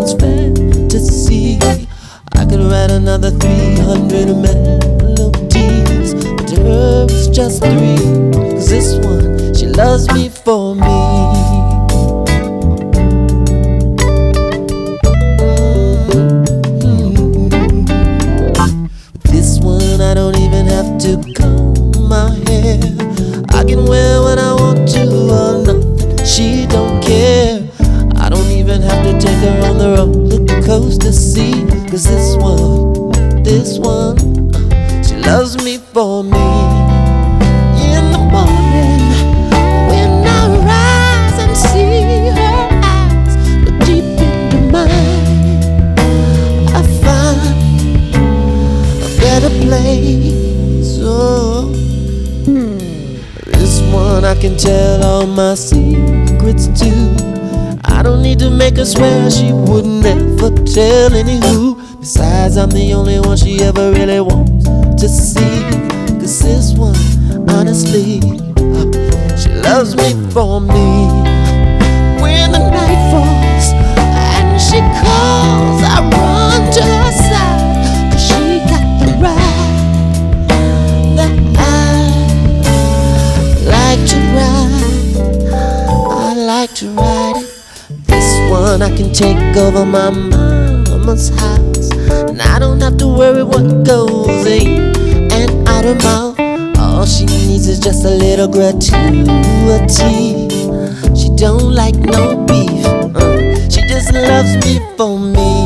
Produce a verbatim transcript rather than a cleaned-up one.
someone's fantasy. I could write another three hundred melodies, but to her it's just three. Cause this one, she loves me for me. I don't even have to comb my hair. I can wear what I want to or nothing, she don't care. I don't even have to take her on the roller coaster, see. Cause this one, this one, she loves me for me. In the morning, when I rise and see her eyes look deep into mine, I find better place. Oh, this one I can tell all my secrets to. I don't need to make her swear she would never tell any who. Besides, I'm the only one she ever really wants to see. Cause this one, honestly, she loves me for me. When the night falls and she calls, I run to her side. To ride it. This one I can take over my mama's house, and I don't have to worry what goes in and out her mouth. All she needs is just a little gratuity. She don't like no beef, uh, she just loves me for me.